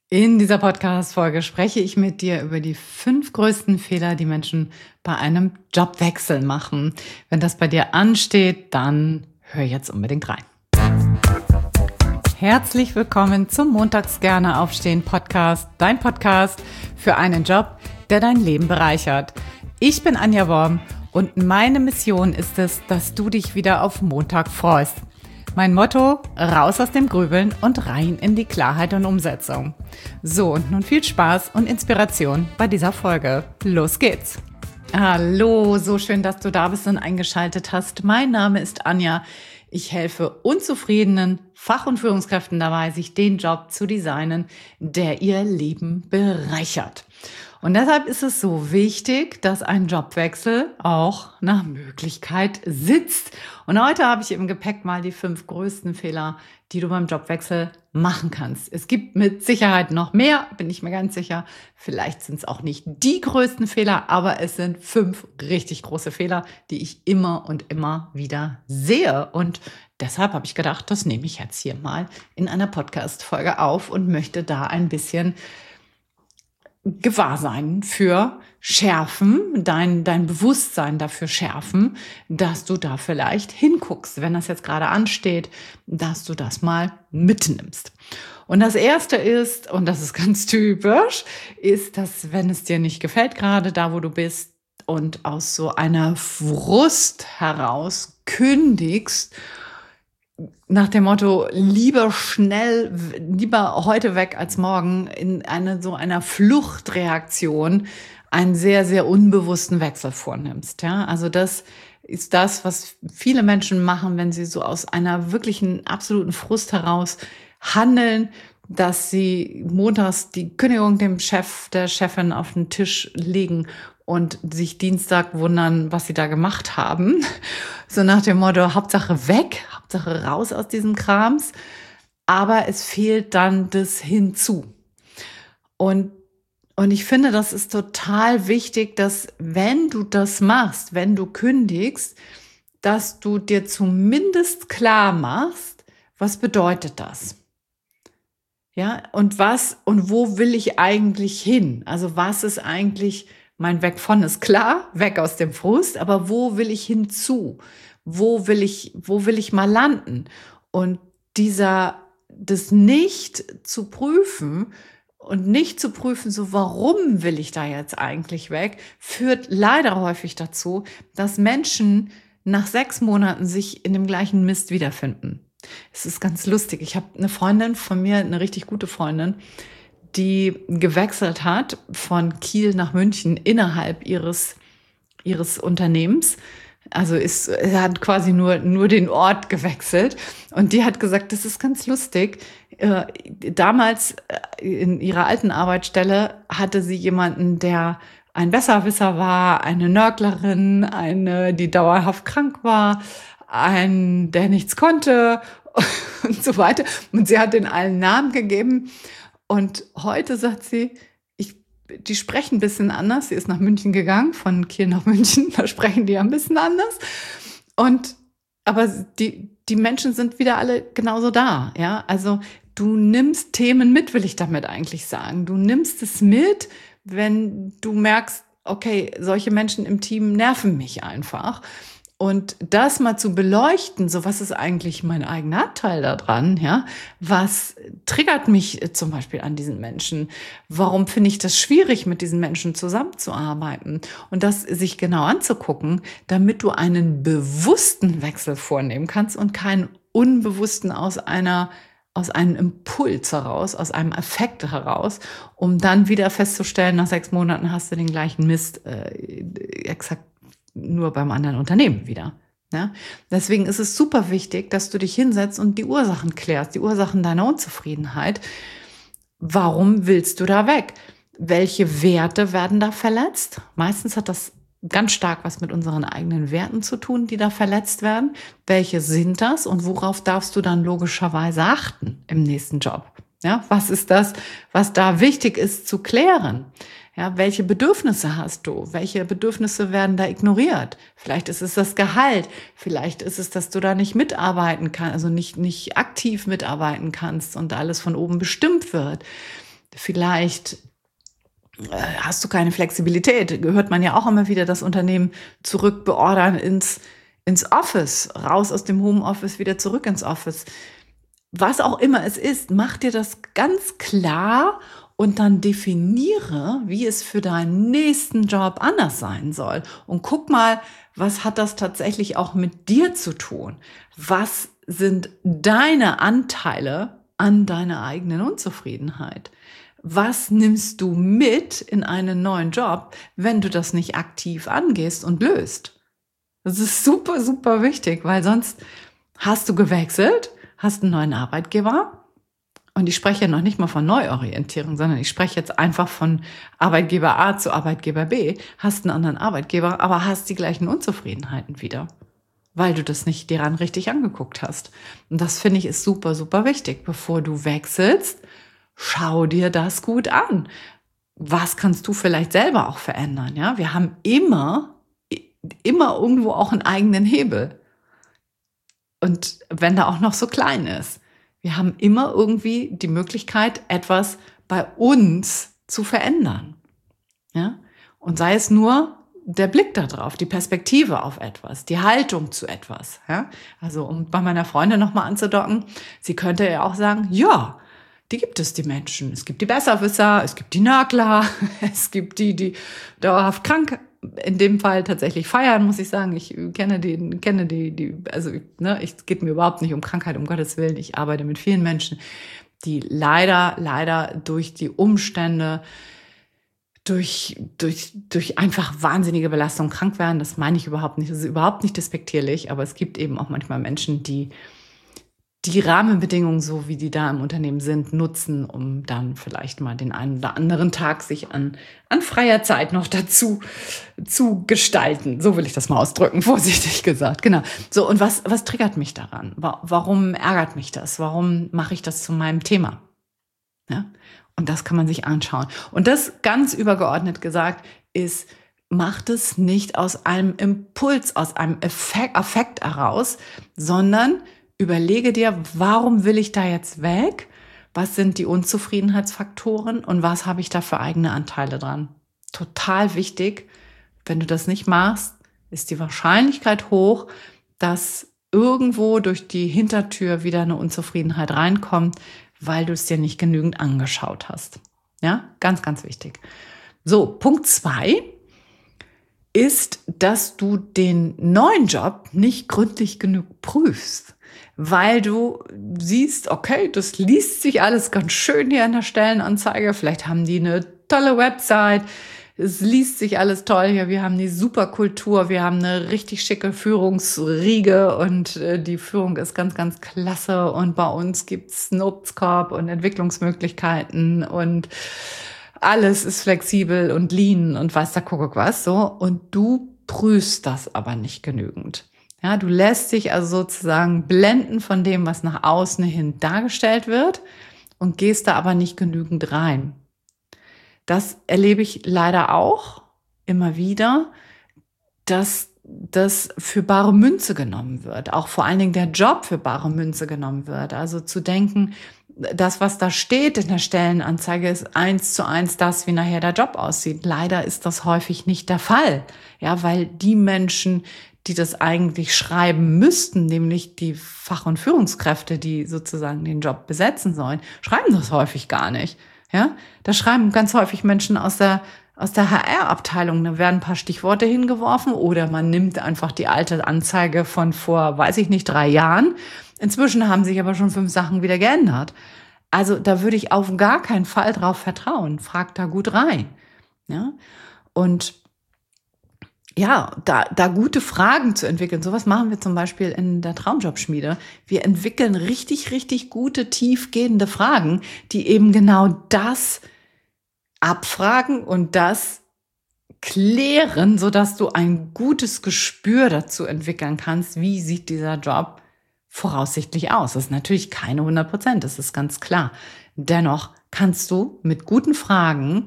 In dieser Podcast-Folge spreche ich mit dir über die 5 größten Fehler, die Menschen bei einem Jobwechsel machen. Wenn das bei dir ansteht, dann hör jetzt unbedingt rein. Herzlich willkommen zum Montags gerne aufstehen Podcast, dein Podcast für einen Job, der dein Leben bereichert. Ich bin Anja Worm und meine Mission ist es, dass du dich wieder auf Montag freust. Mein Motto: raus aus dem Grübeln und rein in die Klarheit und Umsetzung. So, und nun viel Spaß und Inspiration bei dieser Folge. Los geht's! Hallo, so schön, dass du da bist und eingeschaltet hast. Mein Name ist Anja. Ich helfe unzufriedenen Fach- und Führungskräften dabei, sich den Job zu designen, der ihr Leben bereichert. Und deshalb ist es so wichtig, dass ein Jobwechsel auch nach Möglichkeit sitzt. Und heute habe ich im Gepäck mal die 5 größten Fehler, die du beim Jobwechsel machen kannst. Es gibt mit Sicherheit noch mehr, bin ich mir ganz sicher. Vielleicht sind es auch nicht die größten Fehler, aber es sind 5 richtig große Fehler, die ich immer und immer wieder sehe. Und deshalb habe ich gedacht, das nehme ich jetzt hier mal in einer Podcast-Folge auf und möchte da ein bisschen Gewahrsein für schärfen, dein Bewusstsein dafür schärfen, dass du da vielleicht hinguckst, wenn das jetzt gerade ansteht, dass du das mal mitnimmst. Und das Erste ist, und das ist ganz typisch, ist, dass wenn es dir nicht gefällt, gerade da, wo du bist, und aus so einer Frust heraus kündigst, nach dem Motto, lieber schnell, lieber heute weg als morgen, in einer Fluchtreaktion einen sehr, sehr unbewussten Wechsel vornimmst. Ja, also das ist das, was viele Menschen machen, wenn sie so aus einer wirklichen absoluten Frust heraus handeln, dass sie montags die Kündigung dem Chef, der Chefin auf den Tisch legen und sich Dienstag wundern, was sie da gemacht haben. So nach dem Motto, Hauptsache weg, Hauptsache raus aus diesem Krams. Aber es fehlt dann das hinzu. Und ich finde, das ist total wichtig, dass wenn du das machst, wenn du kündigst, dass du dir zumindest klar machst, was bedeutet das? Ja, und wo will ich eigentlich hin? Also was ist eigentlich mein Weg von? Ist klar, weg aus dem Frust, aber wo will ich hinzu? Wo will ich mal landen? Und das nicht zu prüfen und nicht zu prüfen, so warum will ich da jetzt eigentlich weg, führt leider häufig dazu, dass Menschen nach 6 Monaten sich in dem gleichen Mist wiederfinden. Es ist ganz lustig. Ich habe eine Freundin von mir, eine richtig gute Freundin, die gewechselt hat von Kiel nach München innerhalb ihres Unternehmens. Also er hat quasi nur den Ort gewechselt. Und die hat gesagt, das ist ganz lustig. Damals in ihrer alten Arbeitsstelle hatte sie jemanden, der ein Besserwisser war, eine Nörglerin, die dauerhaft krank war, der nichts konnte und so weiter. Und sie hat den allen Namen gegeben. Und heute sagt sie, die sprechen ein bisschen anders. Sie ist nach München gegangen, von Kiel nach München, da sprechen die ja ein bisschen anders. Aber die Menschen sind wieder alle genauso da. Ja, also du nimmst Themen mit, will ich damit eigentlich sagen. Du nimmst es mit, wenn du merkst, okay, solche Menschen im Team nerven mich einfach. Und das mal zu beleuchten, so was ist eigentlich mein eigener Anteil daran, ja? Was triggert mich zum Beispiel an diesen Menschen? Warum finde ich das schwierig, mit diesen Menschen zusammenzuarbeiten? Und das sich genau anzugucken, damit du einen bewussten Wechsel vornehmen kannst und keinen unbewussten aus einem Impuls heraus, aus einem Affekt heraus, um dann wieder festzustellen, nach 6 Monaten hast du den gleichen Mist exakt nur beim anderen Unternehmen wieder. Ja? Deswegen ist es super wichtig, dass du dich hinsetzt und die Ursachen klärst, die Ursachen deiner Unzufriedenheit. Warum willst du da weg? Welche Werte werden da verletzt? Meistens hat das ganz stark was mit unseren eigenen Werten zu tun, die da verletzt werden. Welche sind das und worauf darfst du dann logischerweise achten im nächsten Job? Ja, was ist das, was da wichtig ist zu klären? Ja, welche Bedürfnisse hast du? Welche Bedürfnisse werden da ignoriert? Vielleicht ist es das Gehalt. Vielleicht ist es, dass du da nicht mitarbeiten kannst, also nicht aktiv mitarbeiten kannst und alles von oben bestimmt wird. Vielleicht hast du keine Flexibilität. Hört man ja auch immer wieder, das Unternehmen zurückbeordern ins Office, raus aus dem Homeoffice, wieder zurück ins Office. Was auch immer es ist, mach dir das ganz klar und dann definiere, wie es für deinen nächsten Job anders sein soll. Und guck mal, was hat das tatsächlich auch mit dir zu tun? Was sind deine Anteile an deiner eigenen Unzufriedenheit? Was nimmst du mit in einen neuen Job, wenn du das nicht aktiv angehst und löst? Das ist super, super wichtig, weil sonst hast du gewechselt, hast einen neuen Arbeitgeber. Und ich spreche ja noch nicht mal von Neuorientierung, sondern ich spreche jetzt einfach von Arbeitgeber A zu Arbeitgeber B. Hast einen anderen Arbeitgeber, aber hast die gleichen Unzufriedenheiten wieder, weil du das nicht dir ran richtig angeguckt hast. Und das finde ich ist super, super wichtig. Bevor du wechselst, schau dir das gut an. Was kannst du vielleicht selber auch verändern? Ja, wir haben immer irgendwo auch einen eigenen Hebel. Und wenn der auch noch so klein ist. Wir haben immer irgendwie die Möglichkeit, etwas bei uns zu verändern. Ja? Und sei es nur der Blick darauf, die Perspektive auf etwas, die Haltung zu etwas. Ja? Also um bei meiner Freundin nochmal anzudocken, sie könnte ja auch sagen, ja, die gibt es, die Menschen. Es gibt die Besserwisser, es gibt die Nörgler, es gibt die dauerhaft krank in dem Fall tatsächlich feiern, muss ich sagen. Ich kenne die, also, ne, es geht mir überhaupt nicht um Krankheit, um Gottes Willen. Ich arbeite mit vielen Menschen, die leider durch die Umstände, durch einfach wahnsinnige Belastung krank werden. Das meine ich überhaupt nicht. Das ist überhaupt nicht despektierlich, aber es gibt eben auch manchmal Menschen, die Rahmenbedingungen, so wie die da im Unternehmen sind, nutzen, um dann vielleicht mal den einen oder anderen Tag sich an freier Zeit noch dazu zu gestalten. So will ich das mal ausdrücken, vorsichtig gesagt. Genau. So, und was triggert mich daran? Warum ärgert mich das? Warum mache ich das zu meinem Thema? Ja? Und das kann man sich anschauen. Und das ganz übergeordnet gesagt ist, macht es nicht aus einem Impuls, aus einem Affekt heraus, sondern überlege dir, warum will ich da jetzt weg? Was sind die Unzufriedenheitsfaktoren und was habe ich da für eigene Anteile dran? Total wichtig. Wenn du das nicht machst, ist die Wahrscheinlichkeit hoch, dass irgendwo durch die Hintertür wieder eine Unzufriedenheit reinkommt, weil du es dir nicht genügend angeschaut hast. Ja, ganz, ganz wichtig. So, Punkt 2 ist, dass du den neuen Job nicht gründlich genug prüfst. Weil du siehst, okay, das liest sich alles ganz schön hier in der Stellenanzeige. Vielleicht haben die eine tolle Website. Es liest sich alles toll hier. Wir haben die super Kultur. Wir haben eine richtig schicke Führungsriege und die Führung ist ganz, ganz klasse. Und bei uns gibt's einen Obstkorb und Entwicklungsmöglichkeiten und alles ist flexibel und lean und weiß der Kuckuck was so. Und du prüfst das aber nicht genügend. Ja, du lässt dich also sozusagen blenden von dem, was nach außen hin dargestellt wird und gehst da aber nicht genügend rein. Das erlebe ich leider auch immer wieder, dass das für bare Münze genommen wird. Auch vor allen Dingen der Job für bare Münze genommen wird. Also zu denken, das, was da steht in der Stellenanzeige, ist 1:1 das, wie nachher der Job aussieht. Leider ist das häufig nicht der Fall. Ja, weil die Menschen, die das eigentlich schreiben müssten, nämlich die Fach- und Führungskräfte, die sozusagen den Job besetzen sollen, schreiben das häufig gar nicht. Ja, da schreiben ganz häufig Menschen aus der HR-Abteilung, da werden ein paar Stichworte hingeworfen oder man nimmt einfach die alte Anzeige von vor, weiß ich nicht, 3 Jahren. Inzwischen haben sich aber schon 5 Sachen wieder geändert. Also da würde ich auf gar keinen Fall drauf vertrauen. Frag da gut rein. Ja, und ja, da gute Fragen zu entwickeln. Sowas machen wir zum Beispiel in der Traumjobschmiede. Wir entwickeln richtig, richtig gute, tiefgehende Fragen, die eben genau das abfragen und das klären, sodass du ein gutes Gespür dazu entwickeln kannst, wie sieht dieser Job voraussichtlich aus. Das ist natürlich keine 100%, das ist ganz klar. Dennoch kannst du mit guten Fragen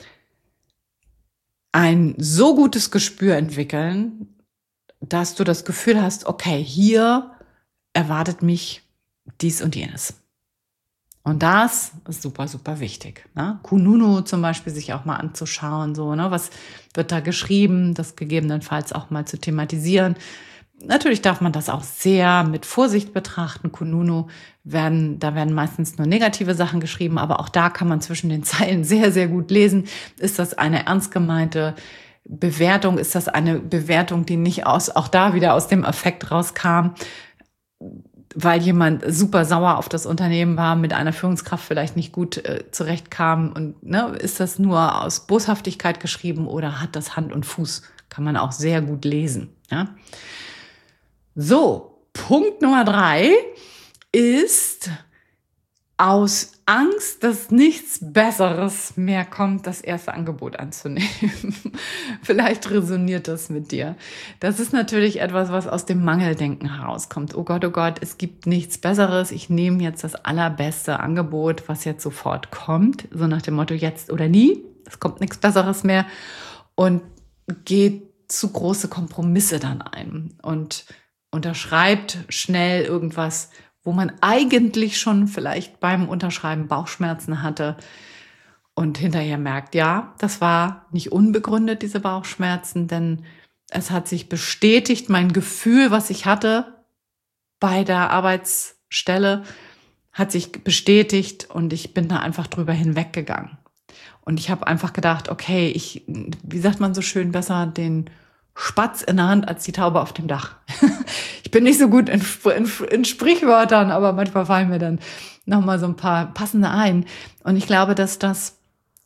ein so gutes Gespür entwickeln, dass du das Gefühl hast, okay, hier erwartet mich dies und jenes. Und das ist super, super wichtig. Ne? Kununu zum Beispiel sich auch mal anzuschauen, so, ne? Was wird da geschrieben, das gegebenenfalls auch mal zu thematisieren. Natürlich darf man das auch sehr mit Vorsicht betrachten. Kununu da werden meistens nur negative Sachen geschrieben, aber auch da kann man zwischen den Zeilen sehr, sehr gut lesen. Ist das eine ernst gemeinte Bewertung? Ist das eine Bewertung, die nicht auch da wieder aus dem Affekt rauskam, weil jemand super sauer auf das Unternehmen war, mit einer Führungskraft vielleicht nicht gut zurechtkam? Und ne, ist das nur aus Boshaftigkeit geschrieben oder hat das Hand und Fuß? Kann man auch sehr gut lesen. Ja? So, Punkt Nummer 3 ist aus Angst, dass nichts Besseres mehr kommt, das erste Angebot anzunehmen. Vielleicht resoniert das mit dir. Das ist natürlich etwas, was aus dem Mangeldenken herauskommt. Oh Gott, es gibt nichts Besseres. Ich nehme jetzt das allerbeste Angebot, was jetzt sofort kommt. So nach dem Motto jetzt oder nie. Es kommt nichts Besseres mehr. Und geht zu große Kompromisse dann ein. Und unterschreibt schnell irgendwas, wo man eigentlich schon vielleicht beim Unterschreiben Bauchschmerzen hatte und hinterher merkt, ja, das war nicht unbegründet, diese Bauchschmerzen, denn es hat sich bestätigt, mein Gefühl, was ich hatte bei der Arbeitsstelle, hat sich bestätigt und ich bin da einfach drüber hinweggegangen. Und ich habe einfach gedacht, okay, wie sagt man so schön, besser den Spatz in der Hand als die Taube auf dem Dach. Ich bin nicht so gut in Sprichwörtern, aber manchmal fallen mir dann nochmal so ein paar passende ein. Und ich glaube, dass das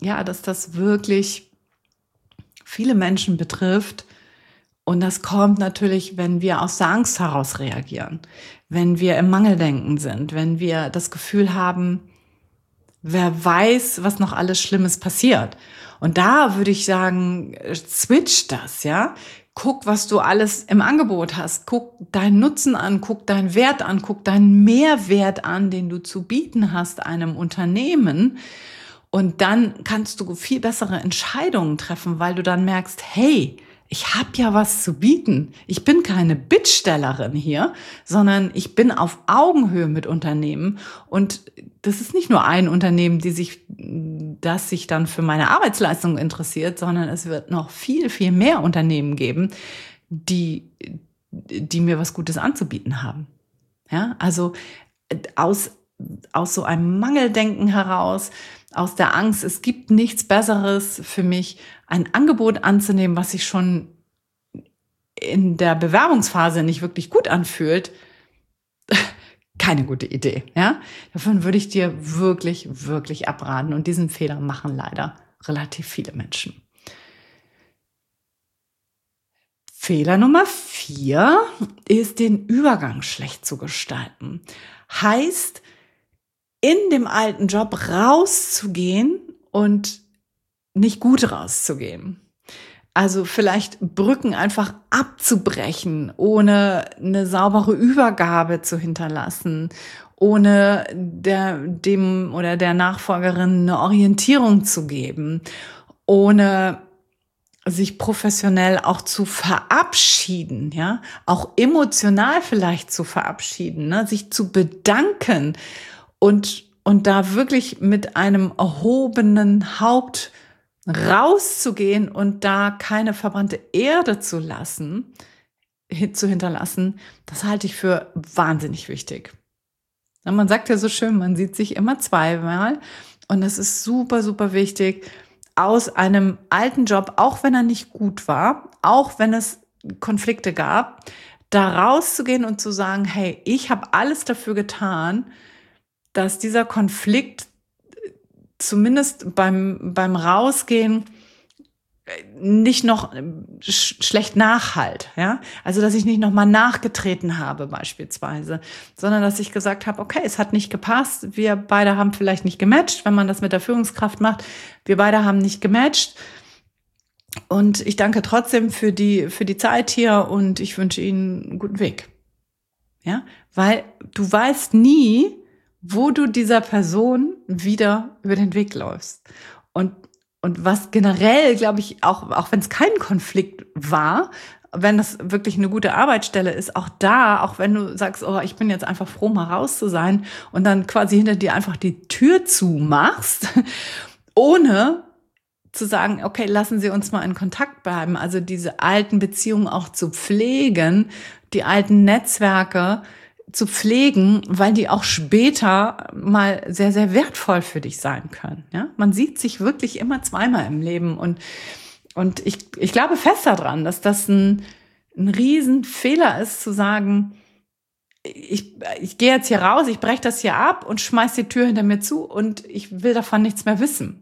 wirklich viele Menschen betrifft. Und das kommt natürlich, wenn wir aus der Angst heraus reagieren, wenn wir im Mangeldenken sind, wenn wir das Gefühl haben, wer weiß, was noch alles Schlimmes passiert. Und da würde ich sagen, switch das, ja. Guck, was du alles im Angebot hast. Guck deinen Nutzen an, guck deinen Wert an, guck deinen Mehrwert an, den du zu bieten hast einem Unternehmen. Und dann kannst du viel bessere Entscheidungen treffen, weil du dann merkst, hey, ich habe ja was zu bieten. Ich bin keine Bittstellerin hier, sondern ich bin auf Augenhöhe mit Unternehmen. Und das ist nicht nur ein Unternehmen, das sich dann für meine Arbeitsleistung interessiert, sondern es wird noch viel, viel mehr Unternehmen geben, die mir was Gutes anzubieten haben. Ja, also aus so einem Mangeldenken heraus, aus der Angst, es gibt nichts Besseres für mich, ein Angebot anzunehmen, was sich schon in der Bewerbungsphase nicht wirklich gut anfühlt, keine gute Idee. Ja? Davon würde ich dir wirklich, wirklich abraten. Und diesen Fehler machen leider relativ viele Menschen. Fehler Nummer 4 ist, den Übergang schlecht zu gestalten. Heißt, in dem alten Job rauszugehen und nicht gut rauszugehen. Also vielleicht Brücken einfach abzubrechen, ohne eine saubere Übergabe zu hinterlassen, ohne dem oder der Nachfolgerin eine Orientierung zu geben, ohne sich professionell auch zu verabschieden, ja, auch emotional vielleicht zu verabschieden, ne? Sich zu bedanken und da wirklich mit einem erhobenen Haupt rauszugehen und da keine verbrannte Erde zu hinterlassen, das halte ich für wahnsinnig wichtig. Ja, man sagt ja so schön, man sieht sich immer zweimal und es ist super, super wichtig, aus einem alten Job, auch wenn er nicht gut war, auch wenn es Konflikte gab, da rauszugehen und zu sagen, hey, ich habe alles dafür getan, dass dieser Konflikt zumindest beim Rausgehen nicht noch schlecht nachhalt, ja? Also, dass ich nicht nochmal nachgetreten habe beispielsweise, sondern dass ich gesagt habe, okay, es hat nicht gepasst, wir beide haben vielleicht nicht gematcht, wenn man das mit der Führungskraft macht, wir beide haben nicht gematcht und ich danke trotzdem für die Zeit hier und ich wünsche Ihnen einen guten Weg, ja? Weil du weißt nie, wo du dieser Person wieder über den Weg läufst. Und was generell, glaube ich, auch wenn es kein Konflikt war, wenn das wirklich eine gute Arbeitsstelle ist, auch da, auch wenn du sagst, oh, ich bin jetzt einfach froh, mal raus zu sein und dann quasi hinter dir einfach die Tür zumachst, ohne zu sagen, okay, lassen Sie uns mal in Kontakt bleiben, also diese alten Beziehungen auch zu pflegen, die alten Netzwerke zu pflegen, weil die auch später mal sehr, sehr wertvoll für dich sein können. Ja? Man sieht sich wirklich immer zweimal im Leben und ich glaube fest daran, dass das ein Riesenfehler ist, zu sagen, ich gehe jetzt hier raus, ich breche das hier ab und schmeiß die Tür hinter mir zu und ich will davon nichts mehr wissen.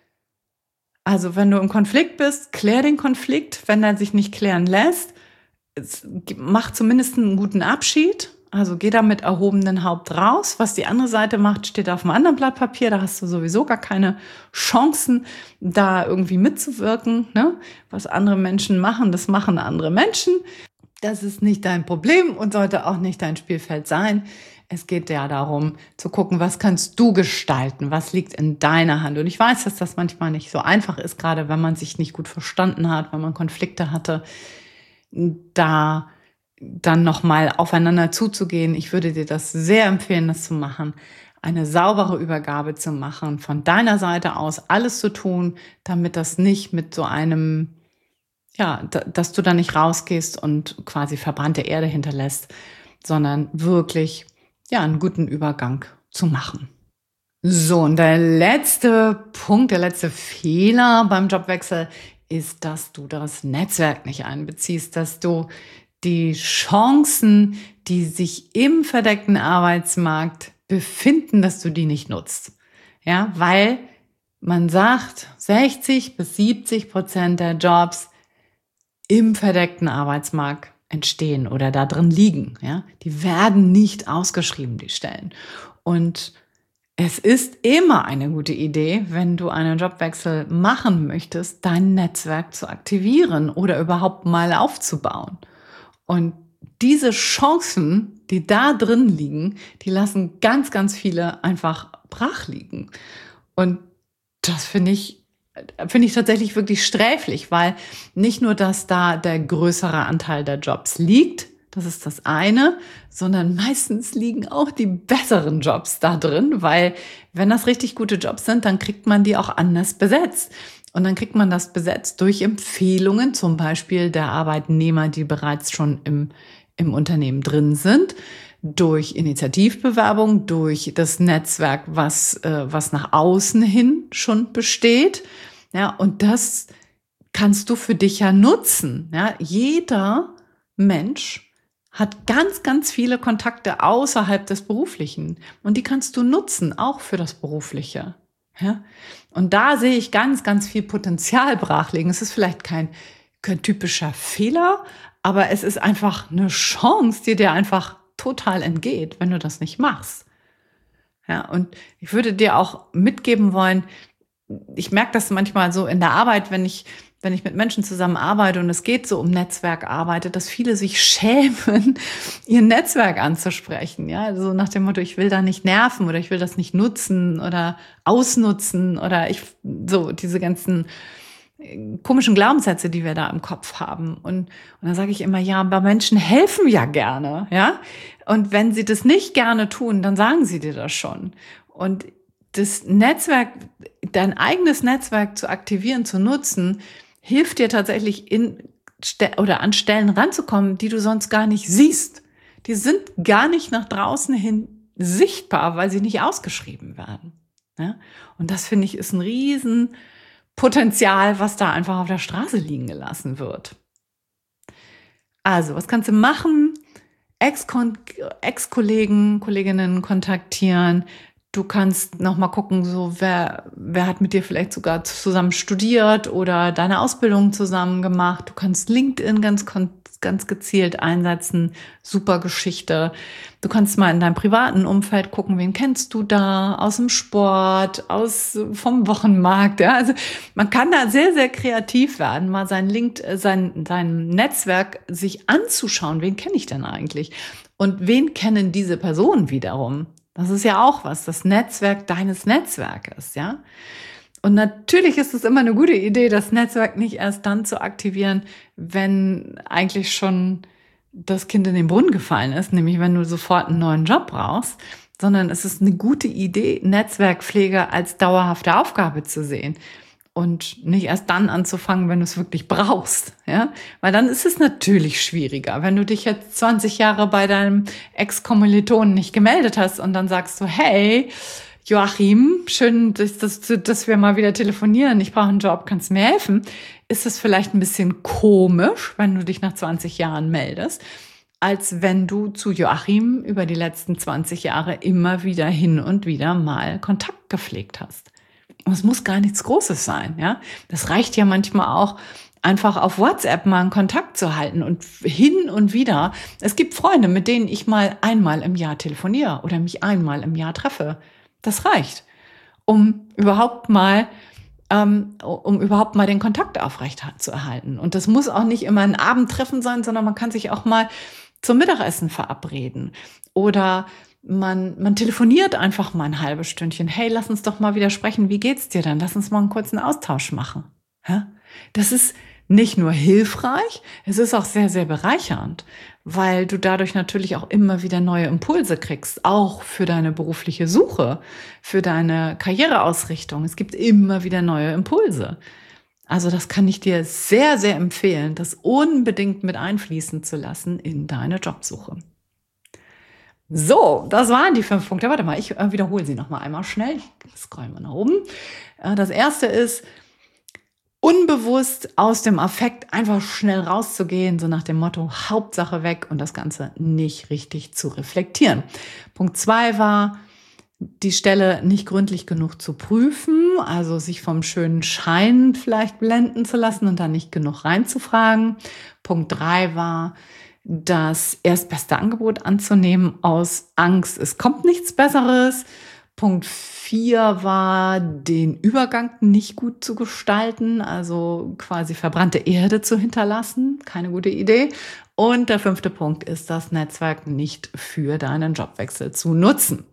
Also wenn du im Konflikt bist, klär den Konflikt. Wenn er sich nicht klären lässt, mach zumindest einen guten Abschied. Also geh da mit erhobenen Haupt raus. Was die andere Seite macht, steht auf einem anderen Blatt Papier. Da hast du sowieso gar keine Chancen, da irgendwie mitzuwirken. Ne? Was andere Menschen machen, das machen andere Menschen. Das ist nicht dein Problem und sollte auch nicht dein Spielfeld sein. Es geht ja darum, zu gucken, was kannst du gestalten, was liegt in deiner Hand. Und ich weiß, dass das manchmal nicht so einfach ist, gerade wenn man sich nicht gut verstanden hat, wenn man Konflikte hatte, da dann nochmal aufeinander zuzugehen. Ich würde dir das sehr empfehlen, das zu machen, eine saubere Übergabe zu machen, von deiner Seite aus alles zu tun, damit das nicht mit so einem, ja, dass du da nicht rausgehst und quasi verbrannte Erde hinterlässt, sondern wirklich einen guten Übergang zu machen. So, und der letzte Punkt, der letzte Fehler beim Jobwechsel ist, dass du das Netzwerk nicht einbeziehst, dass du die Chancen, die sich im verdeckten Arbeitsmarkt befinden, dass du die nicht nutzt. Ja, weil man sagt, 60-70% der Jobs im verdeckten Arbeitsmarkt entstehen oder da drin liegen. Ja? Die werden nicht ausgeschrieben, die Stellen. Und es ist immer eine gute Idee, wenn du einen Jobwechsel machen möchtest, dein Netzwerk zu aktivieren oder überhaupt mal aufzubauen. Und diese Chancen, die da drin liegen, die lassen ganz, ganz viele einfach brach liegen. Und das finde ich tatsächlich wirklich sträflich, weil nicht nur, dass da der größere Anteil der Jobs liegt, das ist das eine, sondern meistens liegen auch die besseren Jobs da drin, weil wenn das richtig gute Jobs sind, dann kriegt man die auch anders besetzt. Und dann kriegt man das besetzt durch Empfehlungen, zum Beispiel der Arbeitnehmer, die bereits schon im Unternehmen drin sind, durch Initiativbewerbung, durch das Netzwerk, was nach außen hin schon besteht. Ja, und das kannst du für dich ja nutzen. Ja, jeder Mensch hat ganz, ganz viele Kontakte außerhalb des Beruflichen. Und die kannst du nutzen, auch für das Berufliche. Ja, und da sehe ich ganz, ganz viel Potenzial brachlegen. Es ist vielleicht kein typischer Fehler, aber es ist einfach eine Chance, die dir einfach total entgeht, wenn du das nicht machst. Ja, und ich würde dir auch mitgeben wollen, ich merke das manchmal so in der Arbeit, wenn ich mit Menschen zusammenarbeite und es geht so um Netzwerkarbeit, dass viele sich schämen, ihr Netzwerk anzusprechen. Ja, so nach dem Motto, ich will da nicht nerven oder ich will das nicht nutzen oder ausnutzen oder so diese ganzen komischen Glaubenssätze, die wir da im Kopf haben. Und dann sage ich immer, ja, aber Menschen helfen ja gerne, ja. Und wenn sie das nicht gerne tun, dann sagen sie dir das schon. Und das Netzwerk, dein eigenes Netzwerk zu aktivieren, zu nutzen, hilft dir tatsächlich an Stellen ranzukommen, die du sonst gar nicht siehst. Die sind gar nicht nach draußen hin sichtbar, weil sie nicht ausgeschrieben werden. Ja? Und das, finde ich, ist ein Riesenpotenzial, was da einfach auf der Straße liegen gelassen wird. Also, was kannst du machen? Ex-Kollegen, Kolleginnen kontaktieren. Du kannst noch mal gucken, so wer hat mit dir vielleicht sogar zusammen studiert oder deine Ausbildung zusammen gemacht. Du kannst LinkedIn ganz gezielt einsetzen. Super Geschichte. Du kannst mal in deinem privaten Umfeld gucken, wen kennst du da aus dem Sport, vom Wochenmarkt. Ja? Also man kann da sehr, sehr kreativ werden, mal sein Netzwerk sich anzuschauen. Wen kenne ich denn eigentlich? Und wen kennen diese Personen wiederum? Das ist ja auch was, das Netzwerk deines Netzwerkes, ja. Und natürlich ist es immer eine gute Idee, das Netzwerk nicht erst dann zu aktivieren, wenn eigentlich schon das Kind in den Brunnen gefallen ist, nämlich wenn du sofort einen neuen Job brauchst, sondern es ist eine gute Idee, Netzwerkpflege als dauerhafte Aufgabe zu sehen und nicht erst dann anzufangen, wenn du es wirklich brauchst, ja? Weil dann ist es natürlich schwieriger, wenn du dich jetzt 20 Jahre bei deinem Ex-Kommilitonen nicht gemeldet hast und dann sagst du, hey, Joachim, schön, dass wir mal wieder telefonieren. Ich brauche einen Job, kannst du mir helfen? Ist es vielleicht ein bisschen komisch, wenn du dich nach 20 Jahren meldest, als wenn du zu Joachim über die letzten 20 Jahre immer wieder hin und wieder mal Kontakt gepflegt hast. Und es muss gar nichts Großes sein, ja? Das reicht ja manchmal auch, einfach auf WhatsApp mal einen Kontakt zu halten und hin und wieder. Es gibt Freunde, mit denen ich mal einmal im Jahr telefoniere oder mich einmal im Jahr treffe. Das reicht, um überhaupt mal den Kontakt aufrecht zu erhalten. Und das muss auch nicht immer ein Abendtreffen sein, sondern man kann sich auch mal zum Mittagessen verabreden. Oder man telefoniert einfach mal ein halbes Stündchen. Hey, lass uns doch mal wieder sprechen. Wie geht's dir denn? Lass uns mal einen kurzen Austausch machen. Ja? Das ist nicht nur hilfreich, es ist auch sehr, sehr bereichernd, weil du dadurch natürlich auch immer wieder neue Impulse kriegst, auch für deine berufliche Suche, für deine Karriereausrichtung. Es gibt immer wieder neue Impulse. Also das kann ich dir sehr, sehr empfehlen, das unbedingt mit einfließen zu lassen in deine Jobsuche. So, das waren die 5 Punkte. Warte mal, ich wiederhole sie noch mal einmal schnell. Ich scroll mal nach oben. Das erste ist, unbewusst aus dem Affekt einfach schnell rauszugehen, so nach dem Motto, Hauptsache weg und das Ganze nicht richtig zu reflektieren. Punkt 2 war, die Stelle nicht gründlich genug zu prüfen, also sich vom schönen Schein vielleicht blenden zu lassen und da nicht genug reinzufragen. Punkt 3 war, das erstbeste Angebot anzunehmen aus Angst, es kommt nichts Besseres. Punkt 4 war, den Übergang nicht gut zu gestalten, also quasi verbrannte Erde zu hinterlassen. Keine gute Idee. Und der 5. Punkt ist, das Netzwerk nicht für deinen Jobwechsel zu nutzen.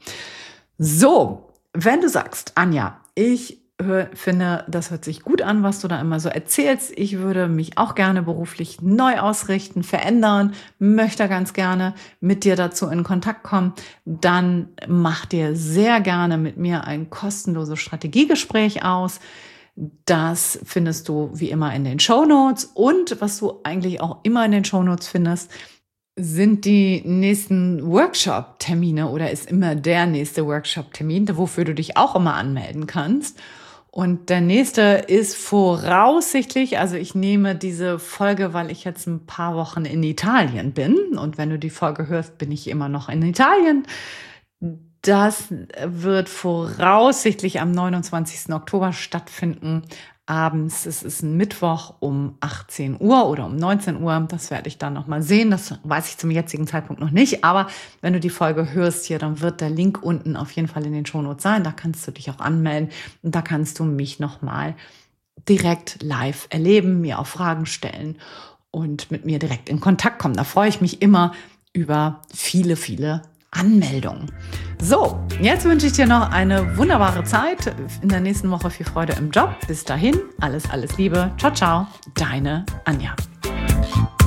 So, wenn du sagst, Anja, ich finde, das hört sich gut an, was du da immer so erzählst. Ich würde mich auch gerne beruflich neu ausrichten, verändern, möchte ganz gerne mit dir dazu in Kontakt kommen. Dann mach dir sehr gerne mit mir ein kostenloses Strategiegespräch aus. Das findest du wie immer in den Shownotes. Und was du eigentlich auch immer in den Shownotes findest, sind die nächsten Workshop-Termine oder ist immer der nächste Workshop-Termin, wofür du dich auch immer anmelden kannst. Und der nächste ist voraussichtlich, also ich nehme diese Folge, weil ich jetzt ein paar Wochen in Italien bin. Und wenn du die Folge hörst, bin ich immer noch in Italien. Das wird voraussichtlich am 29. Oktober stattfinden. Abends, es ist ein Mittwoch um 18 Uhr oder um 19 Uhr. Das werde ich dann nochmal sehen. Das weiß ich zum jetzigen Zeitpunkt noch nicht. Aber wenn du die Folge hörst hier, dann wird der Link unten auf jeden Fall in den Shownotes sein. Da kannst du dich auch anmelden und da kannst du mich nochmal direkt live erleben, mir auch Fragen stellen und mit mir direkt in Kontakt kommen. Da freue ich mich immer über viele, viele Anmeldungen. So, jetzt wünsche ich dir noch eine wunderbare Zeit. In der nächsten Woche viel Freude im Job. Bis dahin, alles, alles Liebe. Ciao, ciao, deine Anja.